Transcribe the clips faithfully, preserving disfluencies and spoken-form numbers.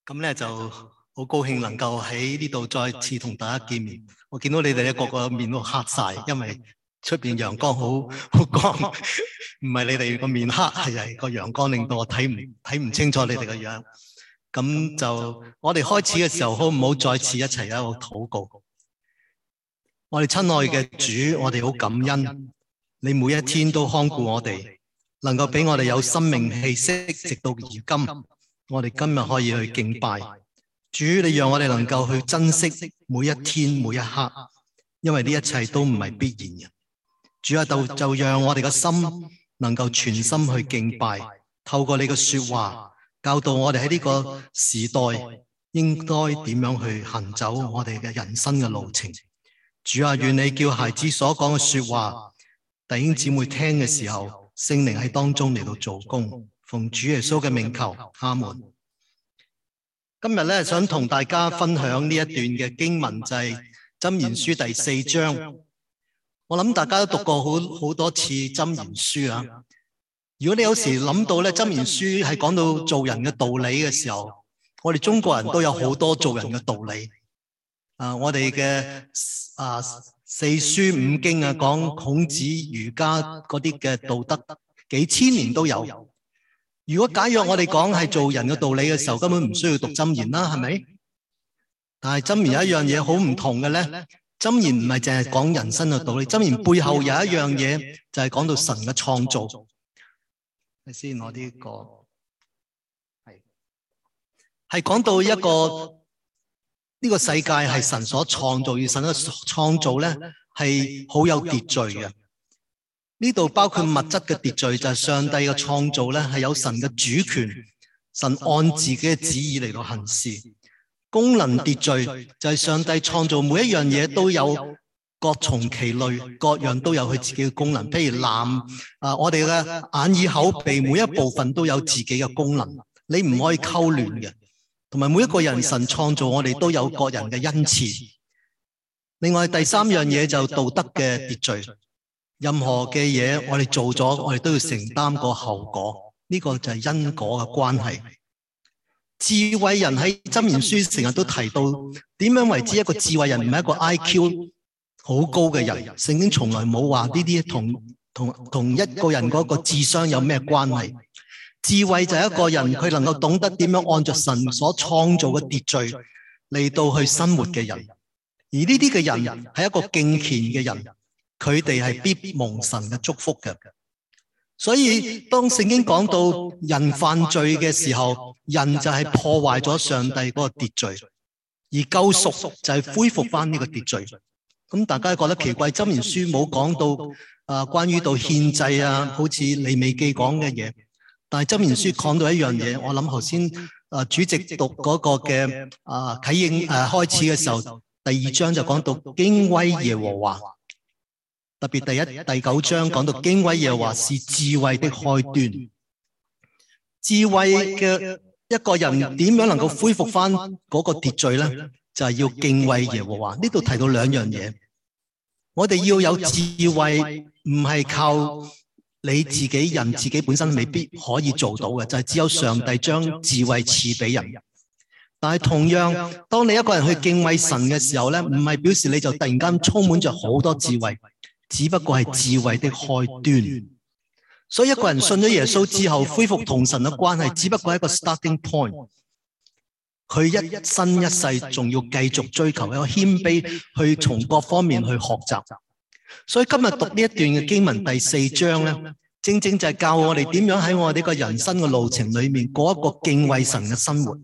咁咧就好高興能夠喺呢度再次同大家見面。我見到你哋咧個個面都黑晒，因為出邊陽光好好光，唔係你哋個面黑，係係個陽光令到我睇唔睇唔清楚你哋個樣。咁就我哋開始嘅時候，好唔好再次一齊一個禱告？我哋親愛嘅主，我哋好感恩，你每一天都看顧我哋，能夠俾我哋有生命氣息，直到而今。我哋今日可以去敬拜主，你讓我哋能夠去珍惜每一天每一刻，因為呢一切都唔係必然嘅。主啊，就就讓我哋嘅心能夠全心去敬拜，透過你嘅說話教導我哋喺呢個時代應該點樣去行走我哋嘅人生嘅路程。主啊，願你叫孩子所講嘅說話，弟兄姊妹聽嘅時候，聖靈喺當中嚟到做工。奉主耶穌嘅名求，阿門。今日咧想同大家分享呢一段嘅經文，就係箴言書第四章。我諗大家都讀過好好多次箴言書啊。如果你有時諗到咧箴言書係講到做人嘅道理嘅時候，我哋中國人都有好多做人嘅道理。啊，我哋嘅啊四書五經啊，講孔子、儒家嗰啲嘅道德，幾千年都有。如果假若我哋講係做人嘅道理嘅時候，根本唔需要讀箴言啦，係咪？但係箴言有一樣嘢好唔同嘅咧，箴言唔係淨係講人生嘅道理，箴言背後有一樣嘢就係講到神嘅創造。你先攞呢個係係講到一個呢個世界係神所創造，而神嘅創造咧係好有秩序嘅。呢度包括物質嘅秩序，就係上帝嘅創造咧，係有神嘅主權，神按自己嘅旨意嚟到行事。功能秩序就係上帝創造每一樣嘢都有各從其類，各樣都有佢自己嘅功能。譬如男啊，我哋嘅眼耳口鼻每一部分都有自己嘅功能，你唔可以溝亂嘅。同埋每一個人神創造我哋都有各人嘅恩賜。另外第三樣嘢就道德嘅秩序。任何嘅嘢我哋做咗，我哋都要承擔個後果，呢個就係因果嘅關係。智慧人喺箴言書成日都提到，點樣為之一個智慧人？唔係一個 I Q 好高嘅人，聖經從來冇話呢啲同同同一個人嗰個智商有咩關係。智慧就係一個人，佢能夠懂得點樣按着神所創造嘅秩序嚟到去生活嘅人。而呢啲嘅人係一個敬虔嘅人。佢哋係必蒙神嘅祝福嘅，所以當聖經講到人犯罪嘅時候，人就係破壞咗上帝嗰個秩序，而救贖就係恢復翻呢個秩序。咁大家覺得奇怪，箴言書冇講到啊關於到獻祭啊，好似利未記講嘅嘢，但係箴言書講到一樣嘢，我諗頭先啊主席讀嗰個嘅啊啟應誒開始嘅時候，第二章就講到敬畏耶和華。特別第一、第九章講到敬畏耶和華是智慧的開端。智慧嘅一個人點樣能夠恢復翻嗰個秩序咧？就係要敬畏耶和華。呢度提到兩樣嘢，我哋要有智慧，唔係靠你自己人自己本身未必可以做到嘅，就係只有上帝將智慧賜俾人。但係同樣，當你一個人去敬畏神嘅時候咧，唔係表示你就突然間充滿着好多智慧。只不過係智慧的開端，所以一個人信咗耶穌之後，恢復同神嘅關係，只不過係一個 starting point。佢一生一世仲要繼續追求一個謙卑，去從各方面去學習。所以今日讀呢一段嘅經文第四章咧，正正就係教我哋點樣喺我哋呢個人生嘅路程裏面過一個敬畏神嘅生活。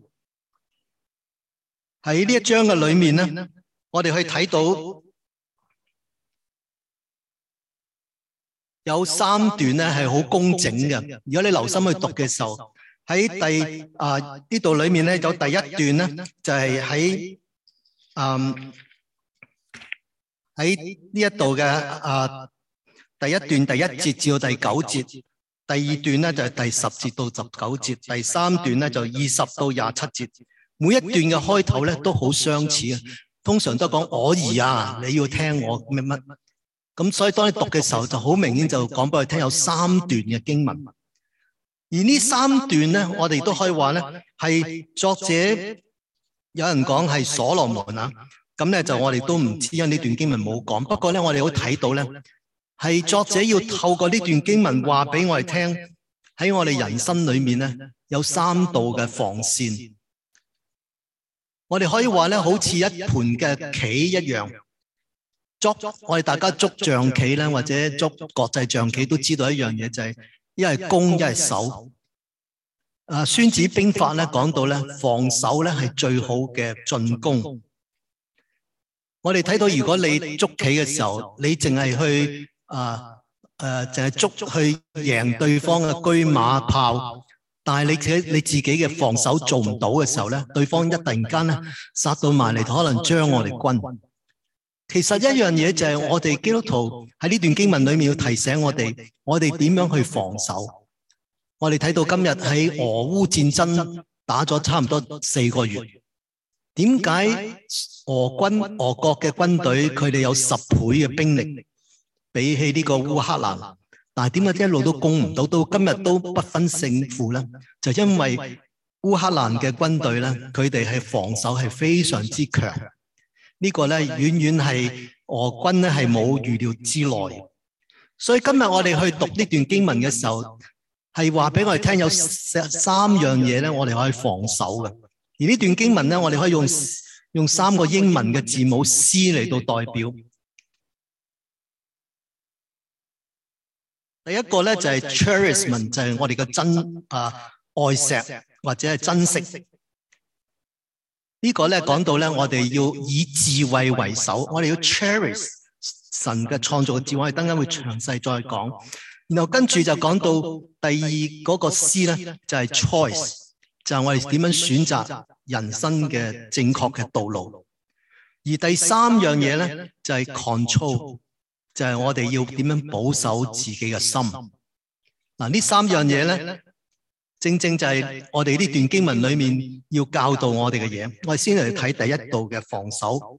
喺呢一章嘅裏面咧，我哋去睇到。有三段咧係好工整嘅，如果你留心去讀嘅時候，喺第啊呢度裏面咧有第一段咧就係喺嗯喺呢一度嘅啊第一段第一節至到第九節，第二段咧就係第十節到十九節，第三段咧就二十到廿七節，每一段嘅開頭咧都好相似嘅，通常都講我兒啊，你要聽我乜乜。咁所以當你讀嘅時候就好明顯就講俾佢聽有三段嘅經文， 而呢三段咧，我哋都可以話咧，係作者有人講係所羅門啊，咁咧就我哋都唔知，因為呢段經文冇講。不過咧，我哋可以睇到咧，係作者要透過呢段經文話俾我哋聽，喺我哋人生裏面咧有三道嘅防線。我哋可以話咧，好似一盤嘅棋一樣，捉我哋大家捉象棋咧，或者捉國際象棋都知道一樣嘢，就係一係攻一係守。啊，孫子兵法咧講到咧，防守咧係最好嘅進攻。我哋睇到，如果你捉棋嘅時候，你淨係去啊誒，淨係捉去贏對方嘅車馬炮，但係你自己你自己嘅防守做唔到嘅時候咧，對方一突然間咧殺到埋嚟，可能將我哋軍。其實一樣嘢就係我哋基督徒喺呢段經文裏面要提醒我哋，我哋點樣去防守。我哋睇到今日喺俄烏戰爭打咗差唔多四個月，點解俄軍俄國嘅軍隊佢哋有十倍嘅兵力比起呢個烏克蘭，但係點解一路都攻唔到，到今日都不分勝負咧？就因為烏克蘭嘅軍隊咧，佢哋係防守係非常之強。呢個咧遠遠係俄軍咧係冇預料之內，所以今日我哋去讀呢段經文嘅時候，係話俾我哋聽有三樣嘢咧，我哋可以防守嘅。而呢段經文咧，我哋可以用用三個英文嘅字母 C 嚟到代表。第一個咧就係 cherishment， 就係我哋嘅珍啊愛錫或者係珍惜。呢個咧講到咧，我哋要以智慧為首，我哋要 cherish 神嘅創造嘅智慧，我哋等陣會詳細再講。然後跟住就講到第二嗰個 C 咧，就係 choice， 就係我哋點樣選擇人生嘅正確嘅道路。而第三樣嘢咧就係 control， 就係我哋要點樣保守自己嘅心。嗱，呢三樣嘢咧，正正就係我哋呢段經文裏面要教導我哋嘅嘢。我哋先嚟睇第一道嘅防守。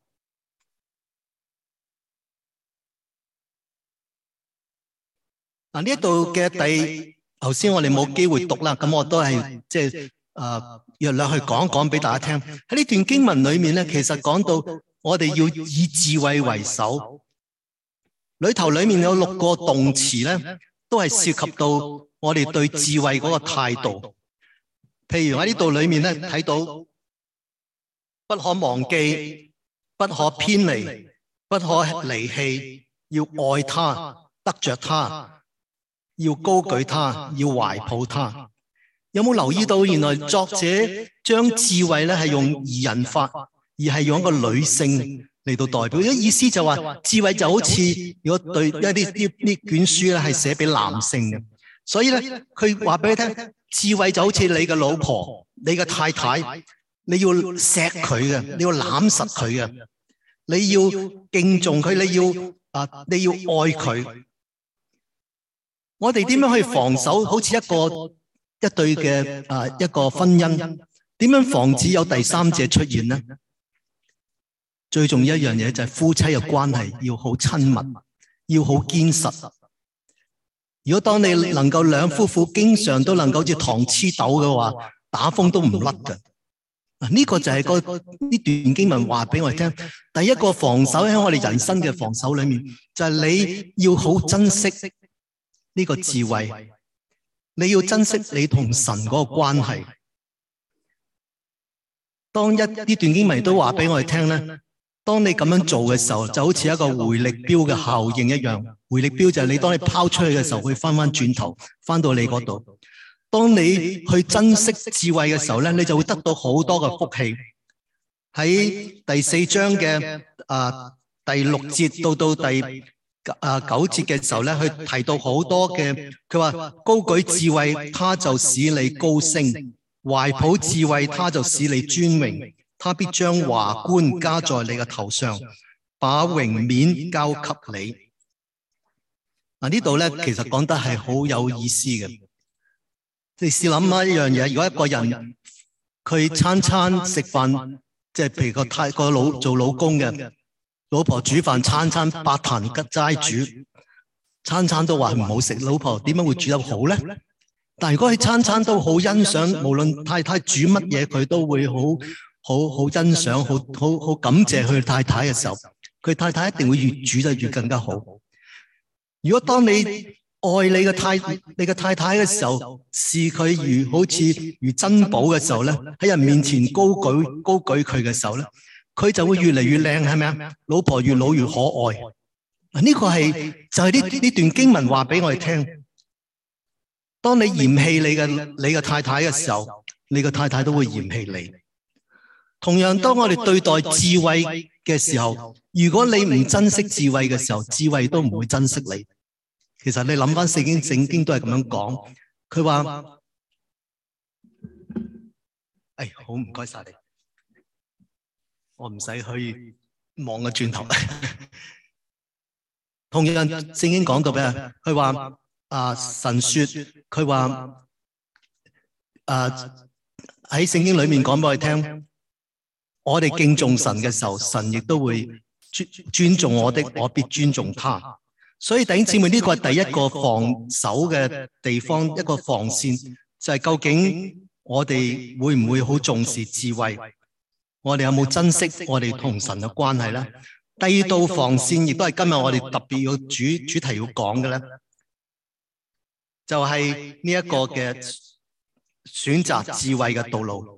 嗱，呢一度嘅第，頭先我哋冇機會讀啦，咁我都係即係誒約略去講一講俾大家聽。喺呢段經文裏面咧，其實講到我哋要以智慧為首，裏頭裏面有六個動詞咧，都係涉及到我哋對智慧嗰個態度。譬如喺呢度裏面咧睇到，不可忘記，不可偏離，不可離棄，要愛他，得着他。要高舉他，要懷抱他。有冇留意到，原來作者將智慧咧係用擬人法，而係用一個女性嚟到代表。啲意思就話，智慧就好似如果對一啲啲啲卷書咧係寫俾男性嘅，所以咧佢話俾你聽，智慧就好似你嘅老婆、你嘅太太，你要錫佢嘅，你要攬實佢嘅，你要敬重佢，你要啊，你要愛佢。我哋點樣去防守好似一個一對嘅啊一個婚姻？點樣防止有第三者出現呢？最重要一樣嘢就係夫妻嘅關係要好親密，要好堅實。如果當你能夠兩夫婦經常都能夠好似糖黐豆嘅話，打風都唔甩嘅。嗱，呢個就係個呢段經文話俾我哋聽。第一個防守喺我哋人生嘅防守裏面，就係你要好珍惜呢個智慧，你要珍惜你同神嗰個關係。當一呢段經文都話俾我哋聽咧，當你咁樣做嘅時候，就好似一個回力鏢嘅效應一樣。回力鏢就係你當你拋出去嘅時候，會翻翻轉頭，翻到你嗰度。當你去珍惜智慧嘅時候咧，你就會得到好多嘅福氣。喺第四章嘅啊第六節到到第啊九節嘅時候咧，佢提到好多嘅，佢話高舉智慧，他就使你高升；懷抱智慧，他就使你尊榮。他必將華冠加在你嘅頭上，把榮冕交給你。嗱，呢度咧，其實講得係好有意思嘅。你試諗下一樣嘢，如果一個人佢餐餐食飯，即係譬如個太個老做老公嘅。老婆煮飯餐餐八壇齋煮，餐餐都話唔好食。老婆點樣會煮得好咧？ 但如果佢餐餐都好欣賞，無論太太煮乜嘢，佢都會好好好欣賞，好好好感謝佢太太嘅時候，佢太太一定會越煮得越更加好。如果當你愛你嘅太你嘅太太嘅時候，視佢如好似如珍寶嘅時候咧，喺人面前高舉高舉佢嘅時候咧，佢就會越嚟越靚，係咪啊？老婆越老越可愛。呢、這個係就係呢呢段經文話俾我哋聽。當你嫌棄你嘅你嘅太太嘅時候，你嘅太太都會嫌棄你。同樣，當我哋對待智慧嘅時候，如果你唔珍惜智慧嘅時候，智慧都唔會珍惜你。其實你諗翻聖經，聖經都係咁樣講。佢話：哎，好唔該晒你，我唔使去望個轉頭。同樣，聖經講到咩？佢話。啊！神說佢話啊喺聖經裏面講俾我哋聽，我哋敬重神嘅時候，神亦都會尊尊重我的，我必尊重他。所以弟兄姊妹，呢個係第一個防守嘅地方，一個防線就係究竟我哋會唔會好重視智慧？我哋有冇珍惜我哋同神嘅關係咧？第二道防線亦都係今日我哋特別要主主題要講嘅咧。就係呢一個嘅選擇智慧嘅道路，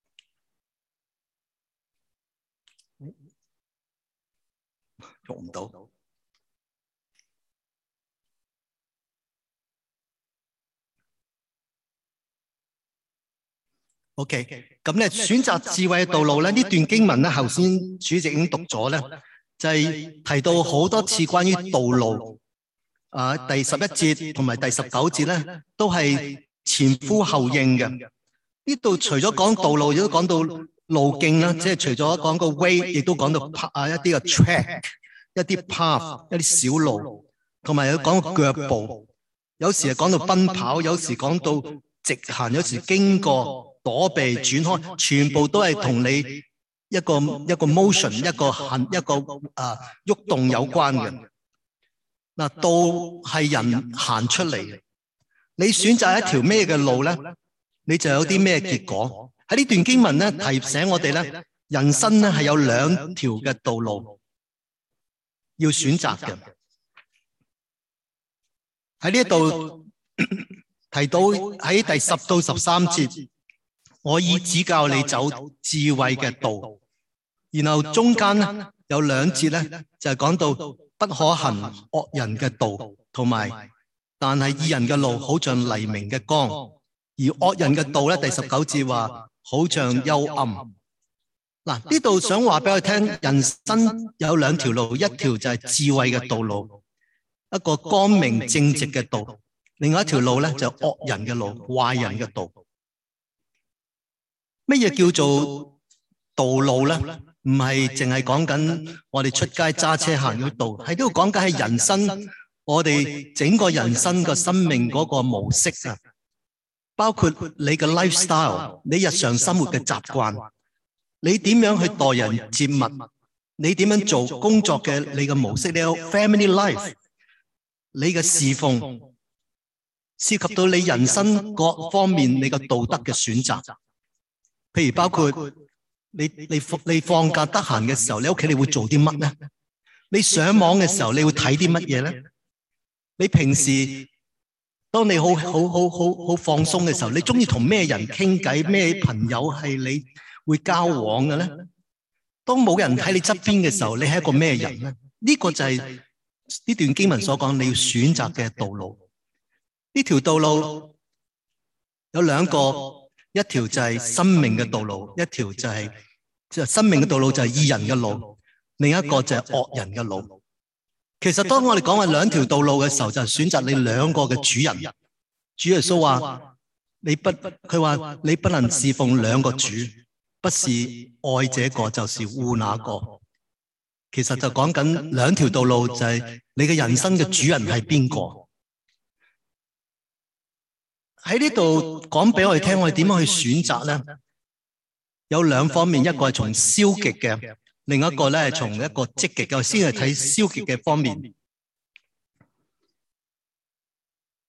用唔到。OK，咁咧選擇智慧嘅道路咧，呢段經文咧，頭先主席已經讀咗咧，就係提到好多次關於道路。啊，第十一節同埋第十九節咧，都係前呼後應嘅。呢度除咗講道路，亦都講到路徑啦，即係除咗講個 way， 亦都講到啊一啲嘅 track， 一啲 path， 一啲小路，同埋有講到腳步。有時係講到奔跑，有時講到直行，有時經過躲避轉開，全部都係同你一個一個 motion， 一個行一個啊喐動有關嘅。嗱，道係人行出嚟嘅，你選擇一條咩嘅路咧，你就有啲咩結果。喺呢段經文咧，提醒我哋咧，人生咧係有兩條嘅道路要選擇嘅。喺呢一度提到喺第十到十三節，我已指教你走智慧嘅道。然後中間咧有兩節咧就係講到。不可行惡人嘅道，同埋但係義人嘅路好像黎明嘅光，而惡人嘅道咧，第十九節話好像幽暗。嗱，呢度想話俾我聽，人生有兩條路，一條就係智慧嘅道路，一個光明正直嘅道；另外一條路咧就係惡人嘅路，壞人嘅道。乜嘢叫做道路咧？唔係淨係講緊我哋出街揸車行嗰道，喺呢度講緊係人生，我哋整個人生個生命嗰個模式啊，包括你嘅 lifestyle， 你日常生活嘅習慣，你點樣去待人接物，你點樣做工作嘅你嘅模式，你有 family life， 你嘅侍奉，涉及到你人生各方面你嘅道德嘅選擇，譬如包括。你你你放假得閒嘅時候，你屋企你會做啲乜咧？你上網嘅時候，你會睇啲乜嘢咧？你平時當你好好好好好放鬆嘅時候，你中意同咩人傾偈？咩朋友係你會交往嘅咧？當冇人喺你側邊嘅時候，你係一個咩人咧？呢個就係呢段經文所講你要選擇嘅道路。呢條道路有兩個。一條就係生命嘅道路，一條就係即係生命嘅道路就係義人嘅路，另一個就係惡人嘅路。其實當我哋講話兩條道路嘅時候，就係選擇你兩個嘅主人。主耶穌話：你不，佢話你不能侍奉兩個主，不是愛這個就是惡那個。其實就講緊兩條道路，就係你嘅人生嘅主人係邊個？喺呢度講俾我哋聽，我哋點樣去選擇咧？有兩方面，一個係從消極嘅，另一個咧係從一個積極嘅。先係睇消極嘅方面。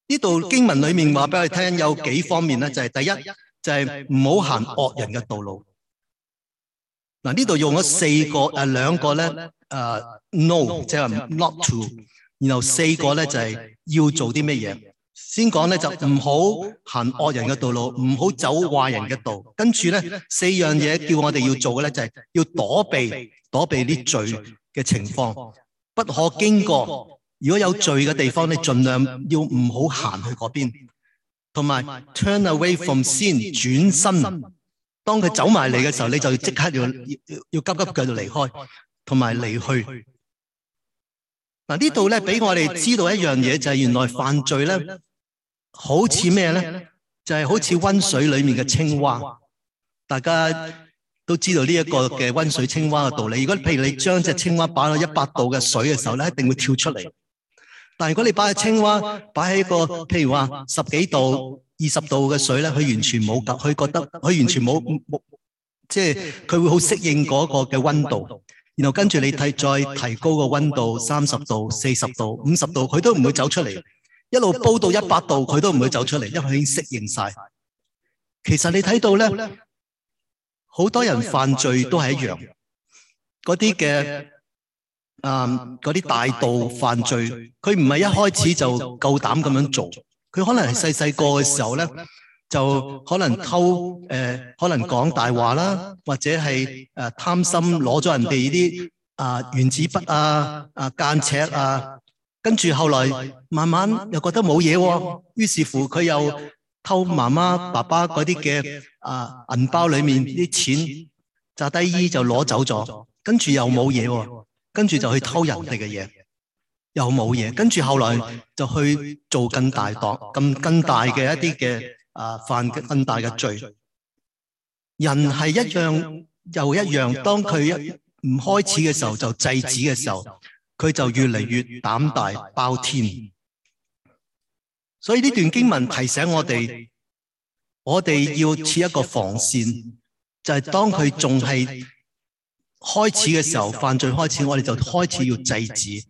呢度經文裏面話俾我哋聽有幾方面咧，就係、是、第一就係唔好行惡人嘅道路。嗱，呢度用咗四個誒兩個咧誒、呃、no 即係 not to， 然後四個咧就係、是、要做啲咩嘢。先講咧就唔好行惡人嘅道路，唔好走壞人嘅道。跟住咧四樣嘢叫我哋要做嘅咧就係、是、要躲避躲避啲罪嘅情況，不可經過。如果有罪嘅地方，你盡量要唔好行去嗰邊，同埋 turn away from sin 轉身。當佢走埋嚟嘅時候，你就即刻要要要急急腳就離開，同埋離去。嗱，呢度咧俾我哋知道一樣嘢，就係原來犯罪咧，好似咩咧？就係好似溫水裏面嘅青蛙。大家都知道呢一個嘅溫水青蛙嘅道理。如果譬如你將隻青蛙擺喺一百度嘅水嘅時候咧，一定會跳出嚟。但係如果你把隻青蛙擺喺個譬如話十幾度、二十度嘅水咧，佢完全冇感，佢覺得佢完全冇冇，即係佢會好適應嗰個嘅溫度。然後跟住你提再提高個溫度，三十度、四十度、五十度，佢都唔會走出嚟。一路煲到一百度，佢都唔會走出嚟，因為佢已經適應晒。其實你睇到咧，好多人犯罪都係一樣，嗰啲嘅。啊！嗰啲大盜犯罪，佢唔係一開始就夠膽咁樣做，佢可能係細細個嘅時候咧，就可能偷誒、呃，可能講大話啦，或者係誒、呃、貪心攞咗人哋啲啊原子筆啊、啊間尺啊，跟住後來慢慢又覺得冇嘢喎，於是乎佢又偷媽媽爸爸嗰啲嘅啊銀包裏面啲錢，炸低衣就攞走咗，跟住又冇嘢喎。跟住就去偷人哋嘅嘢，又冇嘢。跟住後來就去做更大檔、更更大嘅一啲嘅啊犯更大嘅罪。人係一樣又一樣，當佢一唔開始嘅時候就制止嘅時候，佢就越嚟越膽大包天。所以呢段經文提醒我哋，我哋要設一個防線，就係、是、當佢仲係開始嘅時候，犯罪開始，我哋就開始要制止。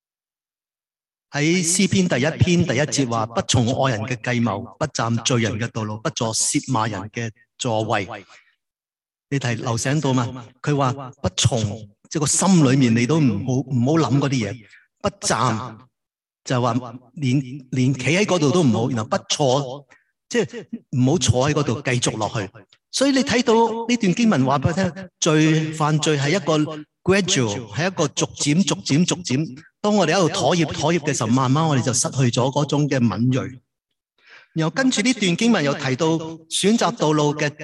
喺詩篇第一篇第一節話：不從惡人嘅計謀，不站罪人嘅道路，不坐褻罵人嘅座位。你睇留醒到嘛？佢話不從，即係個心裏面你都唔好唔好諗嗰啲嘢。不站就係話連連企喺嗰度都唔好，然後不坐，即係唔好坐喺嗰度繼續落去。所以你睇到呢段經文話俾我聽，罪犯罪係一個 gradual， 係一個逐漸、逐漸、逐漸。當我哋喺度妥協、妥協嘅時候，慢慢我哋就失去咗嗰種嘅敏銳。然後跟住呢段經文又提到選擇道路嘅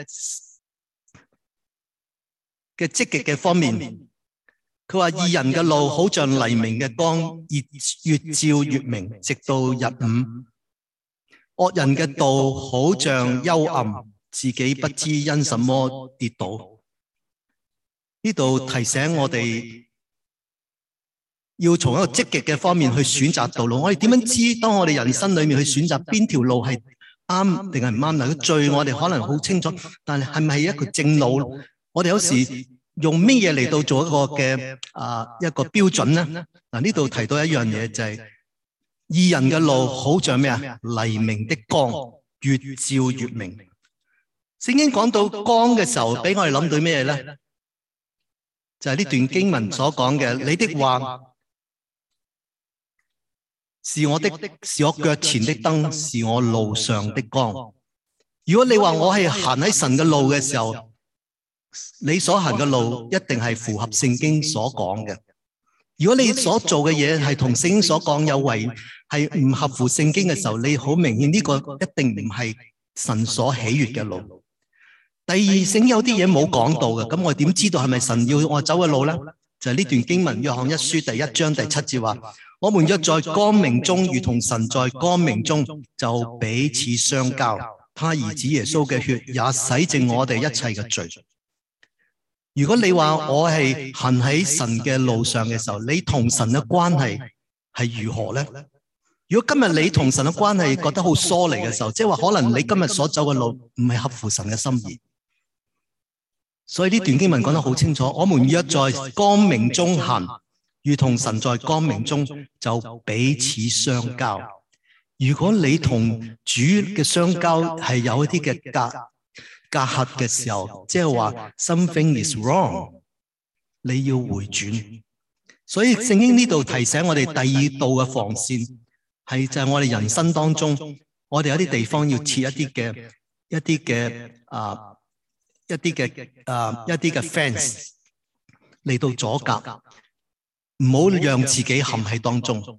嘅積極嘅方面。佢話義人嘅路好像黎明嘅光，越照越明，直到日午。惡人嘅道好像幽暗，自己不知因什麼跌倒。呢度提醒我哋要從一個積極嘅方面去選擇道路。我哋點樣知當我哋人生裏面去選擇邊條路係啱定係唔啱？嗱，個罪我哋可能好清楚，但係係咪一個正路？我哋有時用咩嘢嚟到做一個嘅啊一個標準咧？嗱，呢度提到一樣嘢就係、是、義人嘅路好像咩啊？黎明的光，越照越明。聖經講到光嘅時候，俾我哋諗到咩咧？就係、是、呢段經文所講嘅，你的話是我的，是我腳前的燈，是我路上的光。如果你話我係行喺神嘅路嘅時候，你所行嘅路一定係符合聖經所講嘅。如果你所做嘅嘢係同聖經所講有違，係唔合乎聖經嘅時候，你好明顯呢個一定唔係神所喜悅嘅路。第二，聖經有啲嘢冇講到嘅，咁我點知道係咪神要我走嘅路咧？就係、是、呢段經文，約翰一書第一章第七節話：我們若在光明中，如同神在光明中，就彼此相交。他兒子耶穌嘅血也洗淨我哋一切嘅罪。如果你話我係行喺神嘅路上嘅時候，你同神嘅關係係如何咧？如果今日你同神嘅關係覺得好疏離嘅時候，即係話可能你今日所走嘅路唔係合乎神嘅心意。所以呢段經文講得好清楚，我們若在光明中行，如同神在光明中，就彼此相交。 如果你同主嘅相交係有一啲嘅隔隔閡嘅時候，即係話 something is wrong， 你要回轉。所以聖經呢度提醒我哋第二道嘅防線係就係我哋人生當中，我哋有啲地方要設一啲嘅一啲嘅啊一啲嘅啊一啲嘅 fence 嚟到阻隔，唔好讓自己陷喺當中。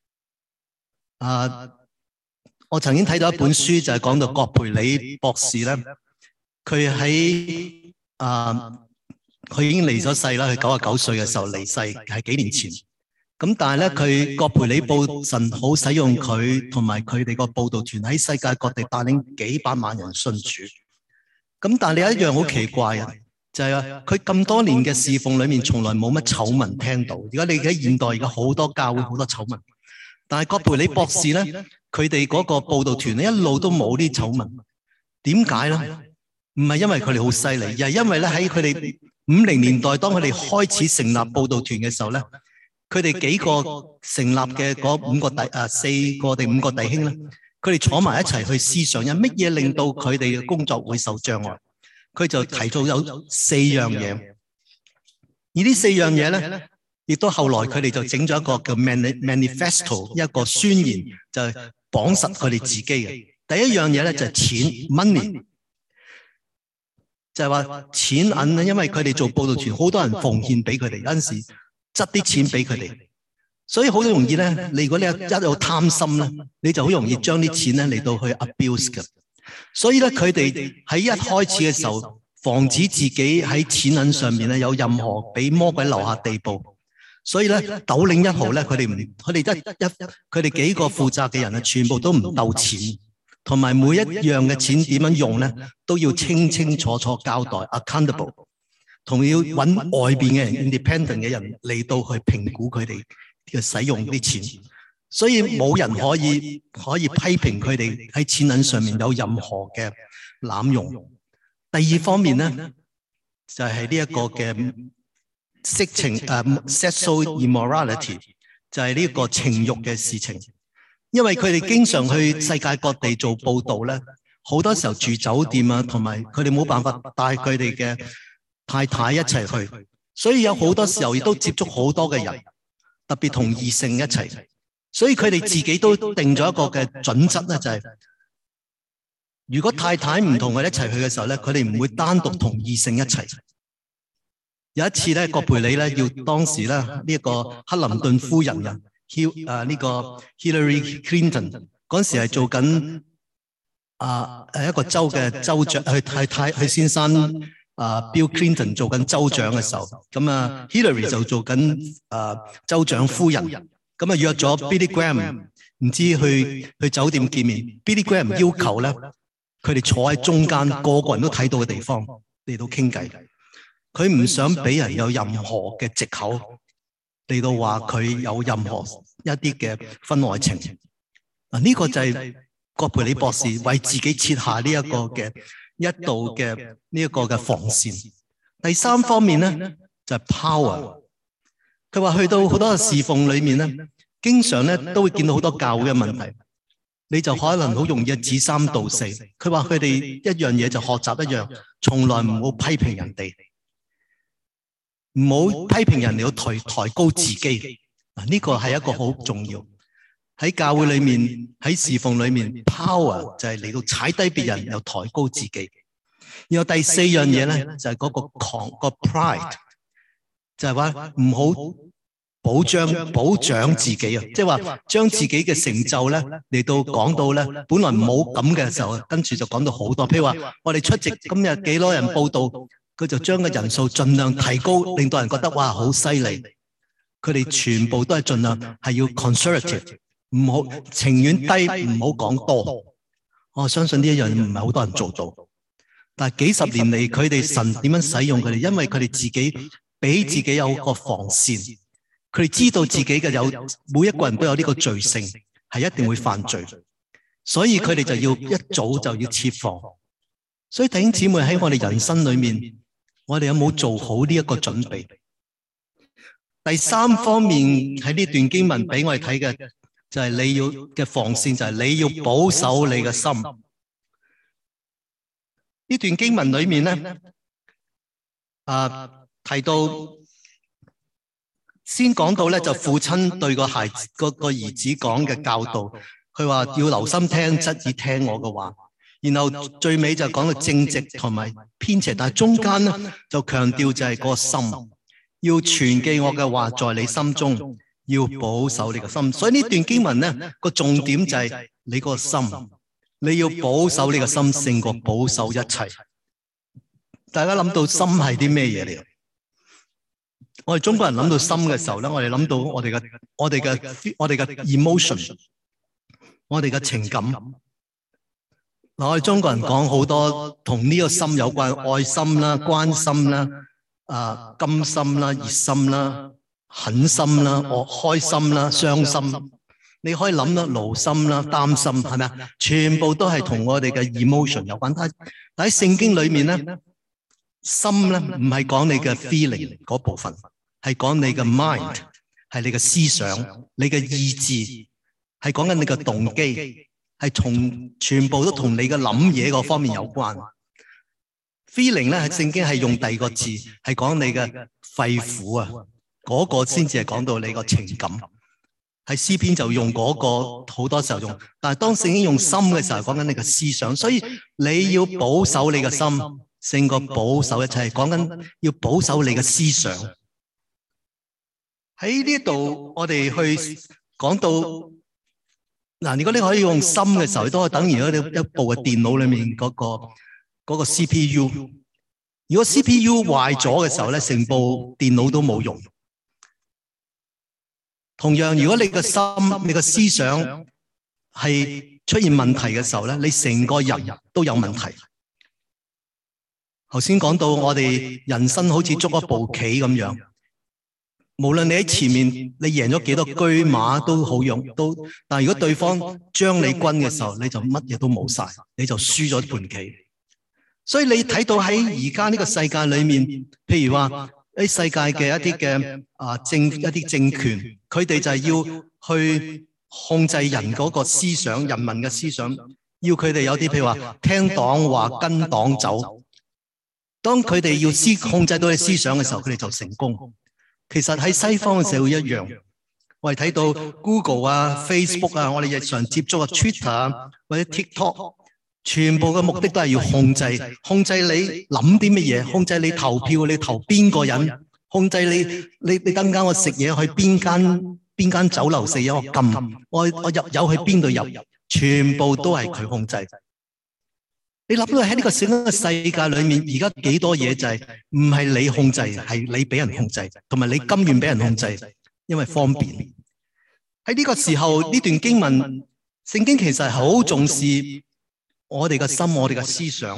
啊，我曾經睇到一本書就係講到葛培理博士咧，佢喺啊。佢已經離咗世啦，佢九十九歲嘅時候離世，係幾年前。咁但係咧，佢葛培理布神好使用佢同埋佢哋個佈道團喺世界各地帶領幾百萬人信主。咁但係你有一樣好奇怪啊，就係佢咁多年嘅侍奉裏面，從來冇乜醜聞聽到。而家你喺現代而家好多教會好多醜聞，但係葛培理博士咧，佢哋嗰個佈道團咧一路都冇啲醜聞。點解咧？唔係因為佢哋好犀利，而係因為咧喺佢哋五零年代，當佢哋開始成立佈道團嘅時候咧，佢哋幾個成立嘅嗰五個弟啊四個定五個弟兄咧，佢哋坐埋一齊去思想，有乜嘢令到佢哋嘅工作會受障礙？佢就提出有四樣嘢，而呢四樣嘢咧，亦都後來佢哋就整咗一個叫 manifesto 一個宣言，就係綁實佢哋自己嘅。第一樣嘢咧就係錢 money。就係話錢銀咧，因為佢哋做佈道團，好多人奉獻俾佢哋，有陣時執啲錢俾佢哋，所以好容易咧。你如果你一有貪心咧，你就好容易將啲錢咧嚟到去 abuse 嘅。所以咧，佢哋喺一開始嘅時候，防止自己喺錢銀上面咧有任何俾魔鬼留下地步。所以咧，斗領一毫咧，佢哋唔，佢哋一一，佢哋幾個負責嘅人啊，全部都唔鬥錢。同埋每一樣嘅錢點樣用咧，都要清清楚楚交代 accountable， 同要揾外邊嘅人 independent 嘅人嚟到去評估佢哋嘅使用啲錢，所以冇人可以可以批評佢哋喺錢銀上面有任何嘅濫用。第二方面咧，就係呢一個嘅色情誒、uh, sexual immorality， 就係呢個情慾嘅事情。因為佢哋經常去世界各地做報道咧，好多時候住酒店啊，同埋佢哋冇辦法帶佢哋嘅太太一齊去，所以有好多時候亦都接觸好多嘅人，特別同異性一齊。所以佢哋自己都定咗一個嘅準則咧，就係如果太太唔同佢哋一齊去嘅時候咧，佢哋唔會單獨同異性一齊。有一次咧，葛培理咧要當時咧呢一個克林頓夫人嘅。Hill 啊呢個 Hillary Clinton 嗰時係做緊啊誒一個州嘅州長，去太太去先生啊 Bill Clinton 做緊州長嘅時候，咁啊 Hillary 就做緊啊州長夫人，咁啊約咗 Billy Graham 唔知去去酒店見面。Billy Graham 要求咧，佢哋坐喺中間，個個人都睇到嘅地方嚟到傾偈。佢唔想俾人有任何嘅藉口嚟到話佢有任何一啲嘅婚外情。嗱，呢個就係葛培理博士為自己設下呢一個嘅一道嘅呢一個嘅防線。第三方面咧就係 power。佢話去到好多嘅侍奉裏面咧，經常咧都會見到好多教會嘅問題，你就可能好容易指三道四。佢話佢哋一樣嘢就學習一樣，從來唔好批評人哋。唔好批評人哋，要抬抬高自己。嗱，呢個係一個好重要。喺教會裏面，喺侍奉裏面 ，power 就係嚟到踩低別人，又抬高自己。然後第四樣嘢咧，就係嗰個狂個 pride， 就係話唔好保障保障自己啊，即係話將自己嘅成就咧嚟到講到咧，本來冇咁嘅時候，跟住就講到好多。譬如話，我哋出席今日幾多人報道。佢就將個人數盡量提高，令到人覺得哇好犀利。佢哋全部都係盡量係要 conservative， 唔好情願低，唔好講多。我相信呢一樣唔係好多人做到。但係幾十年嚟，佢哋神點樣使用佢哋？因為佢哋自己俾自己有個防線，佢哋知道自己嘅有每一個人都有呢個罪性，係一定會犯罪，所以佢哋就要一早就要設防。所以弟兄姊妹喺我哋人生裏面，我哋有冇做好呢一個準備？第三方面喺呢段經文俾我哋睇嘅， 就係你要嘅防線，就係你要保守你嘅心。呢段經文裏面咧，啊提到先講到咧，就父親對個孩子個個兒子講嘅教導，佢話要留心聽，側耳聽我嘅話。然後最尾就講到正直同埋偏邪，但係中間咧就強調就係個心，要存記我嘅話在你心中，要保守你嘅心。所以呢段經文咧個重點就係你個心，你要保守你嘅心勝過保守一切。大家諗到心係啲咩嘢嚟？我哋中國人諗到心嘅時候咧，我哋諗到我哋嘅我哋嘅我哋嘅 emotion， 我哋嘅情感。嗱，我哋中國人講好多同呢個心有關，愛心啦、關心啦、啊甘心啦、熱心啦、狠心啦、我開心啦、傷心。你可以諗到勞心啦、擔心，係咪啊？全部都係同我哋嘅 emotion 有關。但係喺聖經裏面咧，心咧唔係講你嘅 feeling 嗰部分，係講你嘅 mind， 係你嘅思想、你嘅意志，係講緊你嘅動機，係同全部都同你嘅諗嘢嗰方面有關。feeling 咧喺聖經係用第二個字，係講你嘅肺腑啊，嗰個先至係講到你個情感。喺詩篇就用嗰個好多時候用，但係當聖經用心嘅時候，講緊你嘅思想。所以你要保守你嘅心，勝過保守一切，講緊要保守你嘅思想。喺呢度我哋去講到嗱，如果你可以用心嘅時候，都係等於一一部嘅電腦裏面嗰個嗰個 C P U。如果 C P U 壞咗嘅時候咧，成部電腦都冇用。同樣，如果你個心、你個思想係出現問題嘅時候咧，你成個人都有問題。頭先講到我哋人生好似捉一部棋咁樣，無論你喺前面你贏咗幾多車馬都好用，都但係如果對方將你軍嘅時候，你就乜嘢都冇晒，你就輸咗盤棋。所以你睇到喺而家呢個世界裏面，譬如話喺世界嘅一啲嘅啊政一啲政權，佢哋就係要去控制人嗰個思想，人民嘅思想，要佢哋有啲譬如話聽黨話跟黨走。當佢哋要思控制到你思想嘅時候，佢哋就成功。其實喺西方嘅社會一樣，我哋睇到 Google 啊、Facebook 啊，我哋日常接觸嘅 Twitter 啊或者 TikTok， 全部嘅目的都係要控制，控制你諗啲乜嘢，控制你投票，你投邊個人，控制你你你等間我食嘢去邊間邊間酒樓食嘢，我撳我我入油去邊度入，全部都係佢控制。你諗到喺呢個小嘅世界裏面，而家幾多嘢就係唔係你控制，係你俾人控制，同埋你甘願俾人控制，因為方便。喺呢個時候，呢段經文，聖經其實係好重視我哋嘅心，我哋嘅思想。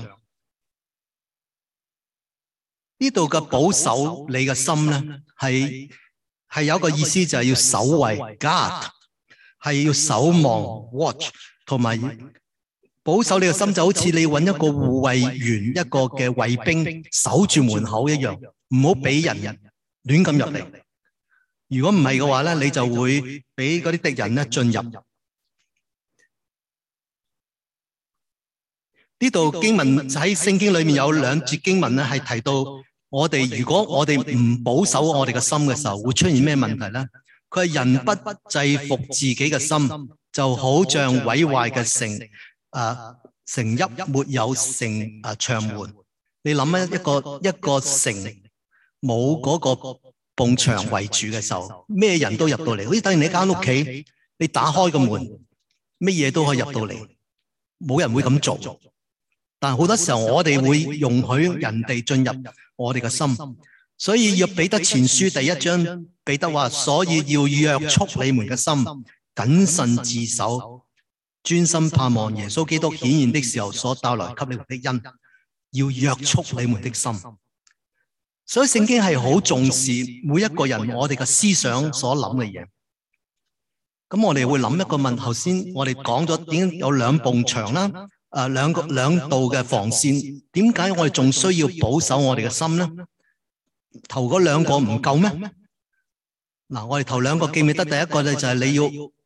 呢度嘅保守你嘅心咧，係係有一個意思，就係要守衛 guard， 係要守望 watch， 同埋。保守你嘅心就好似你揾一個護衛員，一個嘅衛兵守住門口一樣，唔好俾人亂咁入嚟。如果唔係嘅話咧，你就會俾嗰啲敵人咧進入。呢度經文喺聖經裏面有兩節經文咧，係提到我哋如果我哋唔保守我哋嘅心嘅時候，會出現咩問題咧？佢係人不制服自己嘅心，就好像毀壞嘅城。啊！城邑沒有城啊牆門，你諗一一個一個城冇嗰個埲牆圍住嘅時候，咩人都入到嚟，好似等於你間屋企，你打開個門，咩嘢都可以入到嚟，冇人會咁做。但係好多時候，我哋會容許人哋進入我哋嘅心，所以要彼得前書第一章，彼得話：所以要約束你們嘅心，謹慎自守。專心盼望耶穌基督顯現的時候所帶來給你們的恩，要約束你們的心。所以聖經係好重視每一個人我哋嘅思想所諗嘅嘢。咁我哋會諗一個問題，頭先我哋講咗點解有兩埲牆啦，誒兩個兩道嘅防線，點解我哋仲需要保守我哋嘅心呢？頭嗰兩個唔夠咩？嗱，我哋頭兩個記唔記得？第一個咧就係你要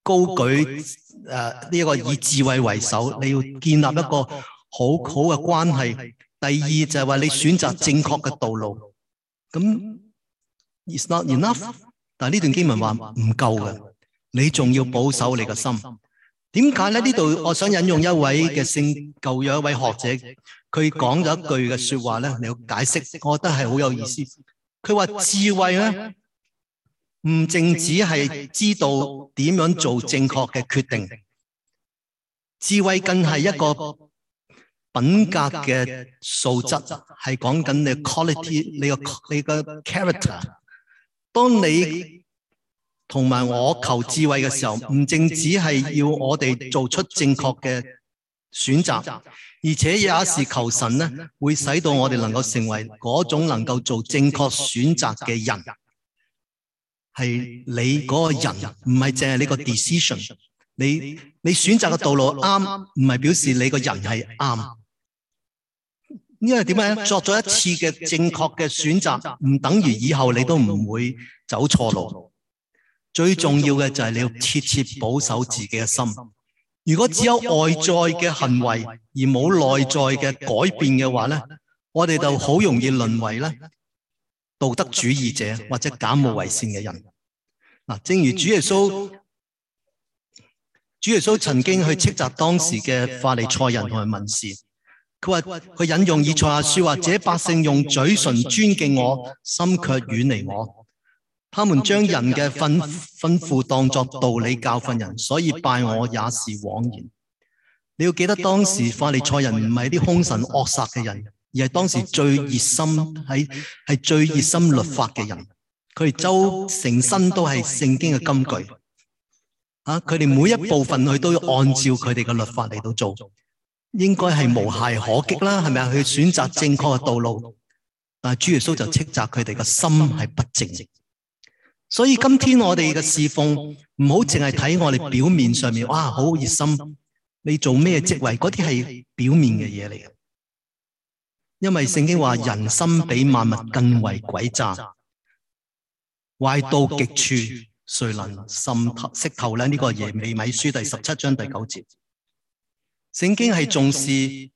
高舉誒呢一個以智慧為首，你要建立一個好好嘅關係。第二就係話你選擇正確嘅道路。咁 it's not enough， 但係呢段經文話唔夠嘅，你仲要保守你嘅心。點解咧？呢度我想引用一位嘅聖舊約一位學者，佢講咗一句嘅說話咧，你要解釋，我覺得係好有意思。佢話智慧咧，唔淨止係知道點樣做正確嘅決定，智慧更係一個品格嘅素質，係講緊你 quality， 你個你個 character。當你同埋我求智慧嘅時候，唔淨只係要我哋做出正確嘅選擇，而且也是求神咧，會使到我哋能夠成為嗰種能夠做正確選擇嘅人。係你嗰個人，唔係淨係你個 decision。你你選擇嘅道路啱，唔係表示你個人係啱。因為點解咧？作咗一次嘅正確嘅選擇，唔等於以後你都唔會走錯路。最重要嘅就係你要切切保守自己嘅心。如果只有外在嘅行為而冇內在嘅改變嘅話咧，我哋就好容易淪為咧道德主義者或者假冒為善嘅人。嗱，正如主耶穌，主耶穌曾經去斥責當時嘅法利賽人同埋文士。佢話佢引用以賽亞書話：這百姓用嘴唇尊敬我，心卻遠離我。他們將人嘅吩吩咐當作道理教訓人，所以拜我也是枉然。你要記得當時法利賽人唔係啲兇神惡煞嘅人，而係當時最熱心喺係最熱心律法嘅人。佢哋周成身都係聖經嘅金句。啊，佢哋每一部分佢都要按照佢哋嘅律法嚟到做。應該係無懈可擊啦，係咪啊？去選擇正確嘅道路，但係主耶穌就斥責佢哋嘅心係不正。所以今天我哋嘅侍奉唔好淨係睇我哋表面上面，哇，好熱心，你做咩職位？嗰啲係表面嘅嘢嚟嘅。因為聖經話人心比萬物更為詭詐，壞到極處，誰能滲透識透咧？呢、這個係耶利米書第十七章第九節。聖經係重視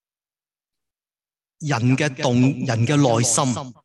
人嘅動人嘅內心。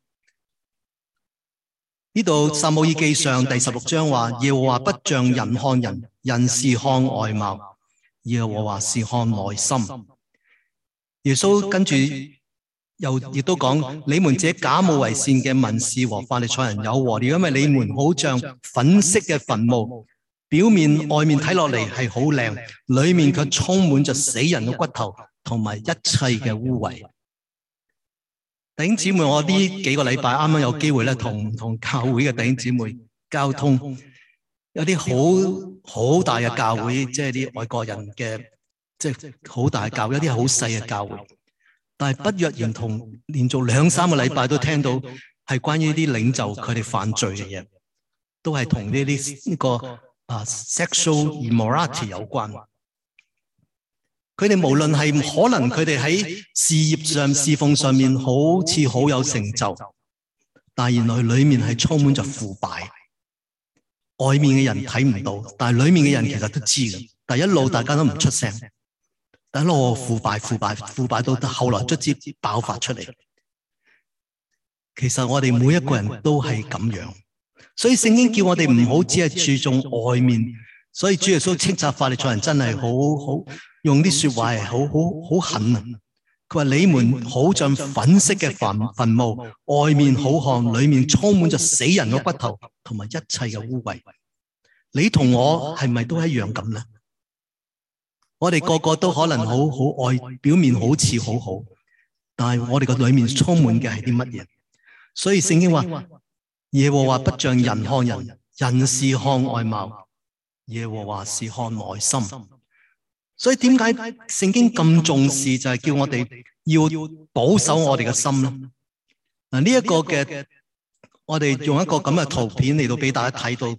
呢度撒母耳記上第十六章話：耶和華不像人看人，人是看外貌，耶和華是看內心。耶穌跟住又亦都講：你們這假冒為善嘅文士和法利賽人有禍了，因為你們好像粉飾嘅墳墓。表面外面睇落嚟係好靚，裏面卻充滿着死人嘅骨頭同埋一切嘅污穢。弟兄姊妹，我呢幾個禮拜啱啱有機會咧，同唔同教會嘅弟兄姊妹交通，有啲好好大嘅教會，即係啲外國人嘅，即係好大嘅教會，有啲係好細嘅教會。但係不約而同，連續兩三個禮拜都聽到係關於啲領袖佢哋犯罪嘅嘢，都係同呢啲呢個。啊、uh, ，sexual immorality 有關。佢哋無論係可能佢哋喺事業上、侍奉上面好似好有成就，但係原來裏面係充滿着腐敗。外面嘅人睇唔到，但係裏面嘅人其實都知嘅。但係一路大家都唔出聲，但係一路腐敗、腐敗、腐敗到後來卒之爆發出嚟。其實我哋每一個人都係咁樣。所以聖經叫我哋唔好只係注重外面，所以主耶穌斥責法利賽人真係好好用啲說話係好好好狠啊！佢話你們好像粉飾嘅墳墳墓，外面好看，裏面充滿着死人嘅骨頭同埋一切嘅污穢。你同我係咪都一樣咁咧？我哋個個都可能好好外表面好似好好，但係我哋個裏面充滿嘅係啲乜嘢？所以聖經話。耶和華不像人看人，人是看外貌，耶和華是看內心。所以點解聖經咁重視就係叫我哋要保守我哋嘅心咧？嗱，呢一個嘅我哋用一個咁嘅圖片嚟到俾大家睇到。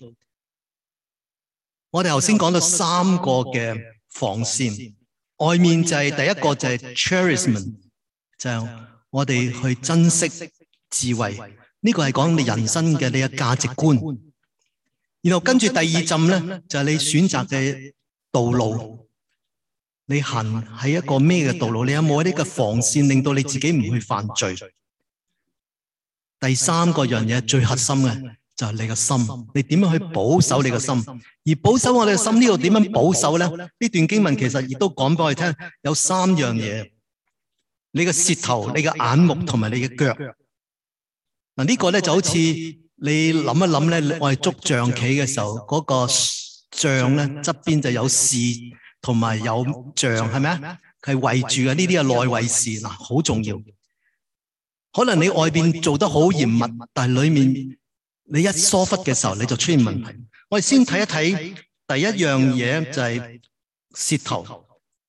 我哋頭先講到三個嘅防線，外面就係第一個就係 cherishment， 就係我哋去珍惜智慧。呢個係講你人生嘅你嘅價值觀。 然後跟住第二浸咧，就係你選擇嘅道路，你行喺一個咩嘅道路？你有冇一啲嘅防線，令到你自己唔去犯罪？第三個樣嘢最核心嘅就係你嘅心，你點樣去保守你嘅心？而保守我哋嘅心呢度點樣保守咧？呢段經文其實亦都講俾我哋聽，有三樣嘢：你嘅舌頭、你嘅眼目同埋你嘅腳。嗱，呢個咧就好似你諗一諗咧，我哋捉象棋嘅時候，嗰個象咧側邊就有士同埋有象，係咪啊？係圍住嘅，呢啲係內衛士，嗱，好重要。可能你外邊做得好嚴密，但係裏面你一疏忽嘅時候，你就出現問題。我哋先睇一睇第一樣嘢就係舌頭，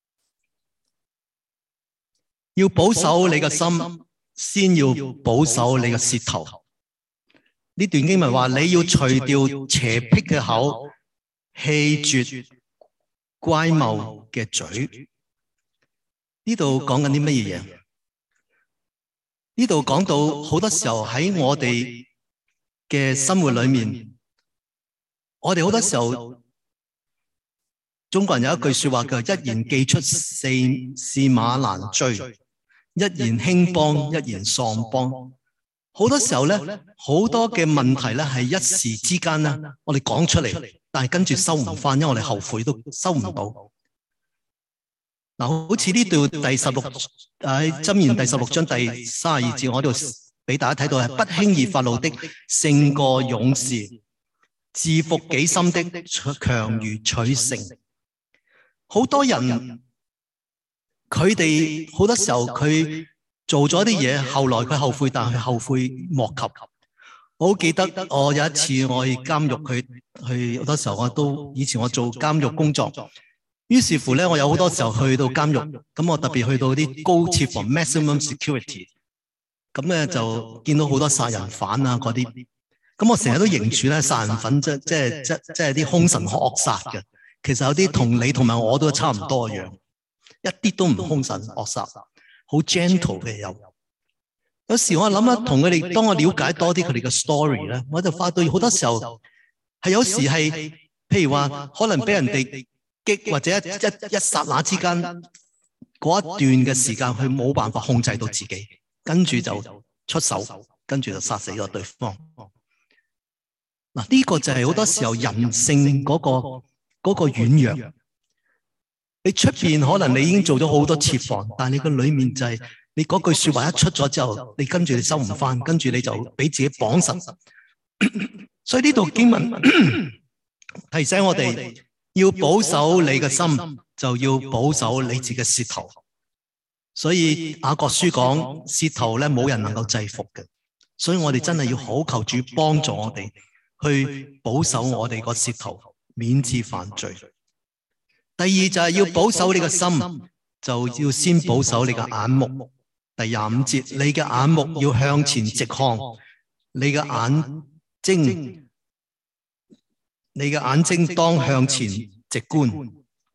要保守你嘅心，先要保守你嘅舌頭。呢段經文話你要除掉邪僻嘅口，棄絕乖謬嘅嘴。呢度講緊啲乜嘢嘢？呢度講到好多時候喺我哋嘅生活裏面，我哋好多時候中國人有一句說話叫一言既出，駟駟馬難追；一言興邦，一言喪邦。好多時候咧，好多嘅問題咧係一時之間咧，我哋講出嚟，但係跟住收唔翻，因為我哋後悔都收唔到。嗱，好似呢度第十六喺箴言第十六章第三十二節，我呢度俾大家睇到係不輕易發怒的勝過勇士，自服己心的強如取勝。好多人佢哋好多時候佢做咗啲嘢，後來佢後悔，但係後悔莫及。我好記得我有一次我去監獄，去去好多時候我都以前我做監獄工作。於是乎咧，我有好多時候去到監獄，咁我特別去到啲高設防 maximum security，咁咧就見到好多殺人犯啊嗰啲，咁我成日都認住咧殺人犯即即係即即係啲兇神惡煞嘅，其實有啲同你同埋我都差唔多一樣，一啲都唔兇神惡煞，好 gentle 嘅有。有時我諗一同佢哋，當我了解多啲佢哋嘅 story 咧，我就發覺好多時候係有時係，譬如話可能俾人哋激或者一一一剎那之間嗰一段嘅時間，佢冇辦法控制到自己，跟住就出手，跟住就殺死咗對方。嗱，呢個就係好多時候人性嗰個嗰個軟弱。你出邊可能你已經做咗好多設防，但係你個裏面就係你嗰句說話一出咗之後，你跟住你收唔翻，跟住你就俾自己綁實。所以呢度經文提醒我哋，要保守你嘅心，就要保守你自己嘅舌頭。所以雅各書講舌頭咧，冇人能夠制服嘅，所以我哋真係要好求主幫助我哋去保守我哋個舌頭，免致犯罪。第二就係要保守你嘅心，就要先保守你嘅眼目。第廿五節，你嘅眼目要向前直看，你嘅眼睛。你嘅眼睛當向前直觀。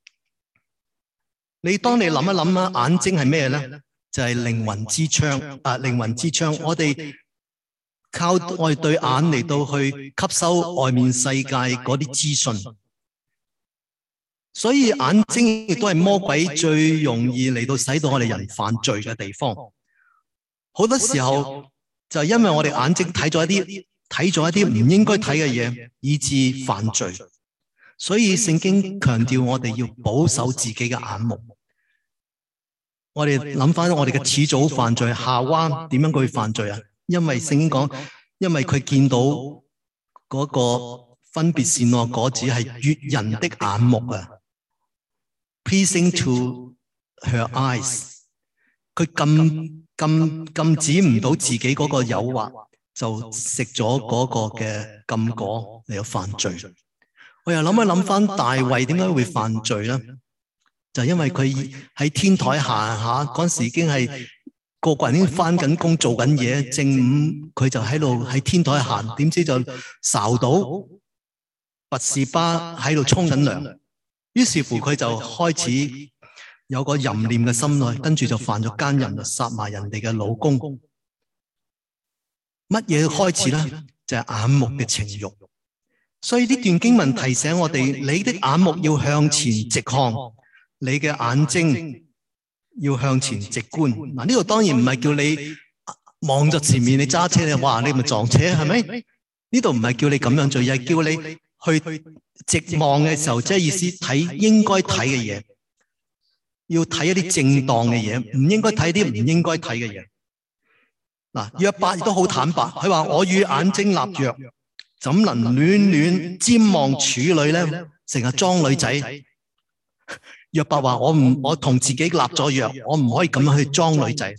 你當你諗一諗啊，眼睛係咩咧？就係、是、靈魂之窗啊！靈魂之窗，我哋靠我哋對眼嚟到去吸收外面世界嗰啲資訊。所以眼睛亦都係魔鬼最容易嚟到使到我哋人犯罪嘅地方。好多時候就係因為我哋眼睛睇咗一啲。睇咗一啲唔應該睇嘅嘢，以致犯罪。所以聖經強調我哋要保守自己嘅眼目。我哋諗翻我哋嘅始祖犯罪，夏娃點樣去犯罪啊？因為聖經講，因為佢見到嗰個分別善惡果子係悅人的眼目啊 ，pleasing to her eyes。佢禁禁禁止唔到自己嗰個誘惑。就食咗嗰個嘅禁果嚟到犯罪。我又諗一諗翻大衛點解會犯罪咧？就因為佢喺天台行下嗰時已經係個個人已經翻緊工做緊嘢，正午佢就喺度喺天台行，點知就睄到拔士巴喺度沖緊涼，於是乎佢就開始有個淫念嘅心內，跟住就犯咗奸淫，就殺埋人哋嘅老公。乜嘢開始咧？就係、是、眼目嘅情慾。 所以呢段經文提醒我哋，你的眼目要向前直看，你嘅眼睛要向前直觀。嗱，呢度當然唔係叫你望着前面，你揸車你哇，你咪撞車係咪？呢度唔係叫你咁樣做，而係叫你去直望嘅時候，即係意思睇應該睇嘅嘢，要睇一啲正當嘅嘢，唔應該睇啲唔應該睇嘅嘢。嗱，約伯亦都好坦白，佢話我與眼睛立約，怎能戀戀瞻望處女咧？成日裝女仔。約伯話我唔，我同自己立咗約，我唔可以咁樣去裝女仔。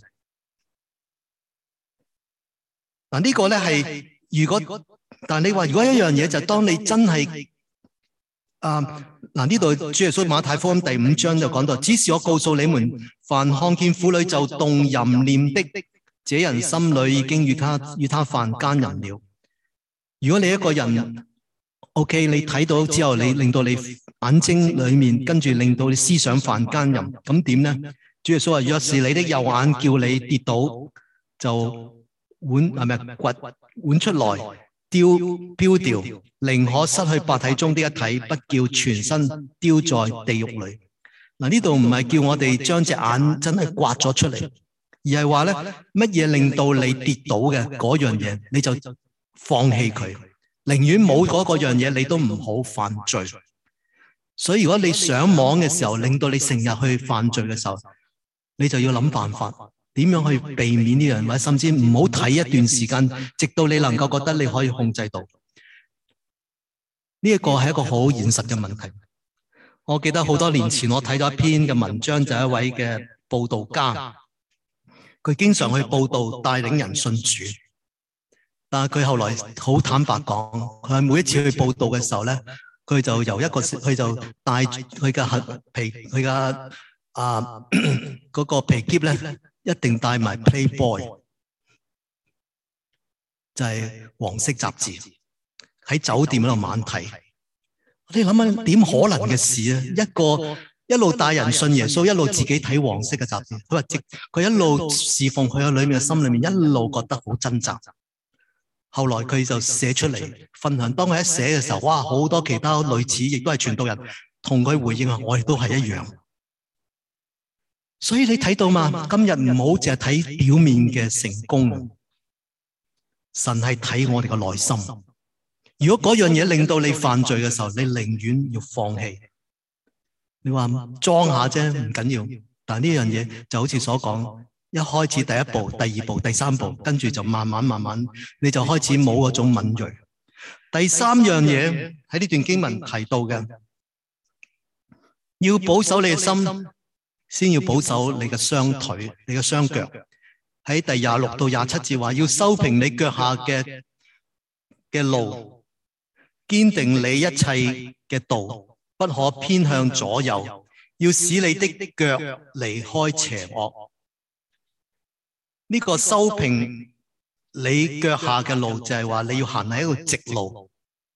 嗱，呢個咧係如果，但係你話如果一樣嘢就係當你真係啊嗱，呢度主耶穌馬太福音第五章就講到，只是我告訴你們，凡看見婦女就動淫念的，這人心裏已經與他與他犯奸淫了。如果你一個人 OK， 你睇到之後，你令到你眼睛裏面跟住令到你思想犯奸淫，咁點呢？主耶穌話：若是你的右眼叫你跌倒，就換係咪掘換出來丟丟掉，寧可失去百體中的一體，不叫全身丟在地獄裏。嗱，呢度唔係叫我哋將隻眼真係刮咗出嚟，而係話咧乜嘢令到你跌倒嘅嗰樣嘢，你就放棄佢，寧願冇嗰個樣嘢，你都唔好犯罪。所以如果你上網嘅時候，令到你成日去犯罪嘅時候，你就要諗辦法，點樣去避免呢樣，或者甚至唔好睇一段時間，直到你能夠覺得你可以控制到。呢一個係一個好現實嘅問題。我記得好多年前我睇咗一篇嘅文章，就係一位嘅佈道家，佢經常去佈道帶領人信主，但係佢後來好坦白講，佢係每一次去佈道嘅時候咧，佢就由一個佢就帶佢嘅盒皮佢嘅啊嗰個皮喼咧，一定帶埋 Playboy， 就係黃色雜誌，喺酒店嗰度晚睇。你諗下點可能嘅事啊？一個一路帶人信耶穌，一路自己睇黃色嘅雜誌。佢話直佢一路侍奉，佢喺裏面嘅心裏面一路覺得好掙扎。後來佢就寫出嚟分享。當佢一寫嘅時候，哇！好多其他類似亦都係傳道人同佢回應啊，我哋都係一樣。所以你睇到嘛？今日唔好淨係睇表面嘅成功，神係睇我哋嘅內心。如果嗰樣嘢令到你犯罪嘅時候，你寧願要放棄。你話裝下啫，唔緊要。但係呢樣嘢就好似所講，一開始第一步、第二步、第三步，跟住就慢慢慢慢，你就開始冇嗰種敏銳。第三樣嘢喺呢段經文提到嘅，要保守你嘅心，先要保守你嘅雙腿、你嘅雙腳。喺第廿六到廿七節話，要修平你腳下嘅嘅路。堅定你一切嘅道，不可偏向左右，要使你的腳離開邪惡。呢、這個修平你腳下嘅路，就係話你要行喺一個直路，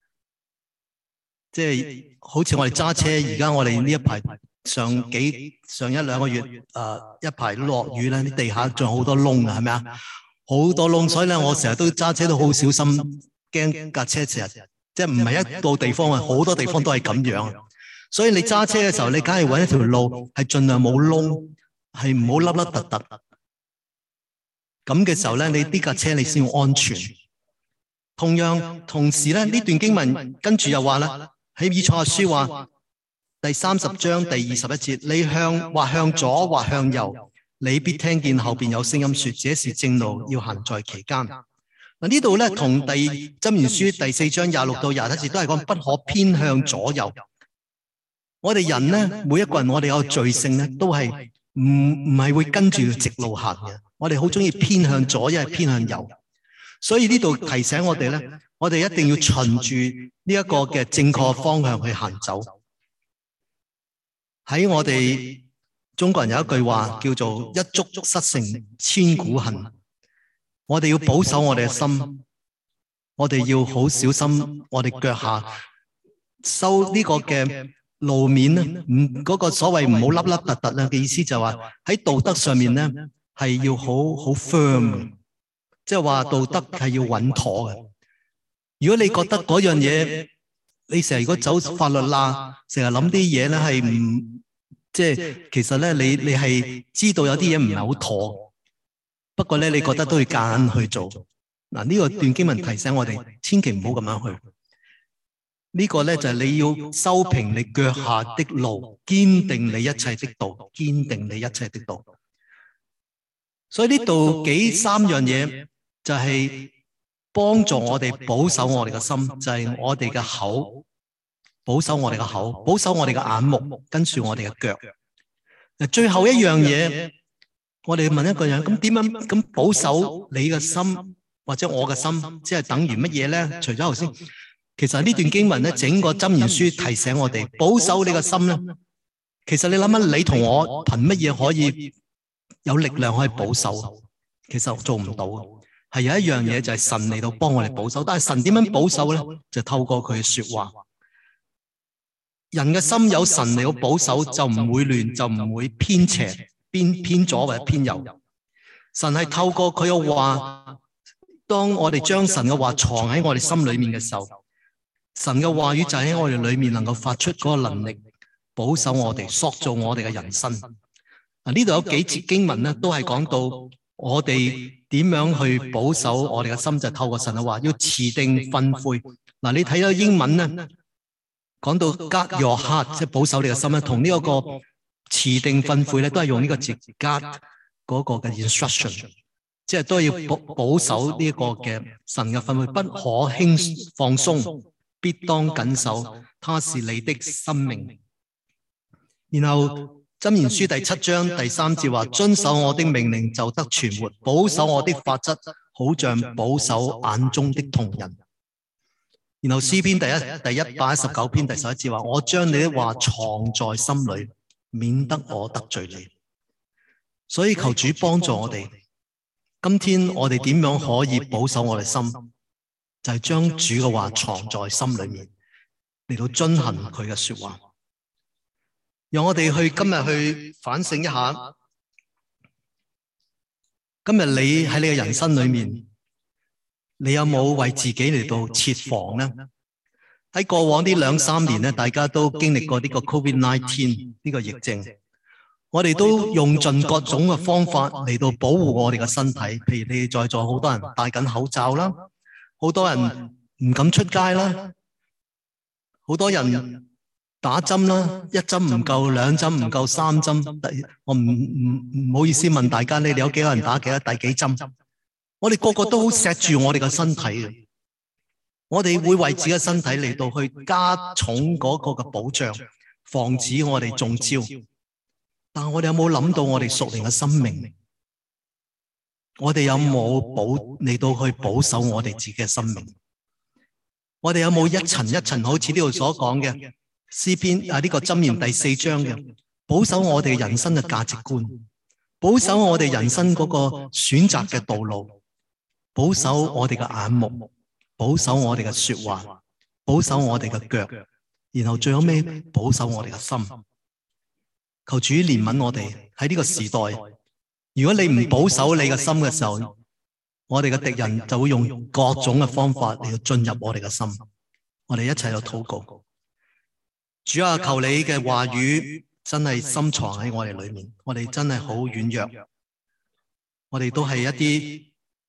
即係好似我哋揸車，而家我哋呢一排上幾上一兩個月，誒、呃、一排落雨咧，啲地下仲有好多窿啊，係咪啊？好多窿，所以咧我成日都揸車都好小心，驚架車成日。即係唔係一個地方啊，好多地方都係咁樣。所以你揸車嘅時候，你梗係揾一條路係盡量冇窿，係唔好凹凹凸凸。咁嘅時候咧，你呢架車你先要安全。同樣，同時咧呢段經文跟住又話啦，喺以賽亞書話第三十章第二十一節，你向或向左或向右，你必聽見後邊有聲音說：這是正路，要行在其間。嗱，呢度咧同第箴言書第四章廿六到廿七節都係講不可偏向左右。我哋人咧，每一個人我哋有罪性咧，都係唔唔係會跟住直路行嘅。我哋好中意偏向左，一係偏向右。所以呢度提醒我哋咧，我哋一定要循住呢一個嘅正確方向去行走。喺我哋中國人有一句話叫做一觸失成千古恨。我哋要保守我哋嘅心，我哋要好小心我哋腳下修呢個嘅路面咧，唔嗰個所謂唔好凹凹凸凸咧嘅意思就係話喺道德上面咧係要好好 firm， 即係話道德係要穩妥嘅。如果你覺得嗰樣嘢你成日如果走法律啦，成日諗啲嘢咧係唔即係其實咧，你你係知道有啲嘢唔係好妥，不過咧你覺得都要夾硬去做。嗱，呢個段經文提醒我哋，千祈唔好咁樣去。呢個咧就係你要修平你腳下的路，堅定你一切的道，堅定你一切的道。所以呢度幾三樣嘢就係幫助我哋保守我哋嘅心，就係我哋嘅口，保守我哋嘅口，保守我哋嘅眼目，跟住我哋嘅腳。嗱，最後一樣嘢，我哋問一個人，咁點樣咁保守你嘅心或者我嘅心，即係等於乜嘢咧？除咗頭先，其實呢段經文咧，整個箴言書提醒我哋保守你嘅心咧。其實你諗下，你同我憑乜嘢可以有力量可以保守？其實做唔到嘅，係有一樣嘢就係神嚟到幫我哋保守。但係神點樣保守咧？就透過佢嘅說話。人嘅心有神嚟到保守，就唔會亂，就唔會偏斜、偏偏左或者偏右。神係透過佢嘅話，當我哋將神嘅話藏喺我哋心裏面嘅時候，神嘅話語就喺我哋裏面能夠發出嗰個能力，保守我哋，塑造我哋嘅人生。啊，呢度有幾節經文咧，都係講到我哋點樣去保守我哋嘅心，就係透過神嘅話，要持定訓誨。嗱，你睇到英文咧，講到 guard your heart， 即係保守你嘅心咧，同呢一個持定訓誨咧，都係用呢個字 guard 嗰個嘅 instruction， 即係都要保保守呢一個嘅神嘅訓誨，不可輕放鬆，必當謹守，它是你的生命。然後箴言書第七章第三節話：遵守我的命令就得存活，保守我的法則，好像保守眼中的瞳人。然後詩篇第一第一百一十九篇第十一節話：我將你的話藏在心裏，免得我得罪你。所以求主幫助我哋，今天我哋點樣可以保守我哋心？就係、是、將主嘅話藏在心裏面，嚟到遵行佢嘅說話。讓我哋去今日去反省一下，今日你喺你嘅人生裏面，你有冇為自己嚟到設防呢？喺過往呢兩三年咧，大家都經歷過呢個 COVID 十九 呢個疫症，我哋都用盡各種嘅方法嚟到保護我哋嘅身體。譬如你在座好多人戴緊口罩啦，好多人唔敢出街啦，好多人打針啦，一針唔夠，兩針唔夠，三針。我唔唔唔好意思問大家，你哋有幾個人打幾多第幾針？我哋個個都好錫住我哋嘅身體嘅，我哋會為自己嘅身體嚟到去加重嗰個嘅保障，防止我哋中招。但係我哋有冇諗到我哋屬靈嘅生命？我哋有冇保嚟到去保守我哋自己嘅生命？我哋有冇一層一層好似呢度所講嘅詩篇啊，呢個箴言第四章嘅保守我哋人生嘅價值觀，保守我哋人生嗰個選擇嘅道路，保守我哋嘅眼目，保守我哋嘅說話，保守我哋嘅腳，然後最後尾保守我哋嘅心。求主憐憫我哋喺呢個時代，如果你唔保守你嘅心嘅時候，我哋嘅敵人就會用各種嘅方法嚟到進入我哋嘅心。我哋一齊去禱告。主啊，求你嘅話語真係深藏喺我哋裏面，我哋真係好軟弱，我哋都係一啲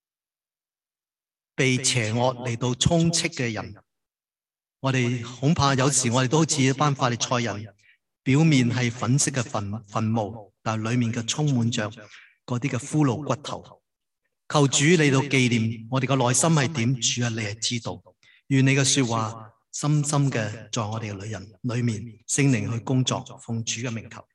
被邪惡嚟到充斥嘅人。我哋恐怕有時我哋都好似一班法利賽人，表面係粉色嘅墳墳墓，但係裏面嘅充滿着嗰啲嘅骷髏骨頭。求主嚟到紀念我哋嘅內心係點，主啊，你係知道。願你嘅說話深深嘅在我哋嘅女人裏面，聖靈去工作，奉主嘅名求。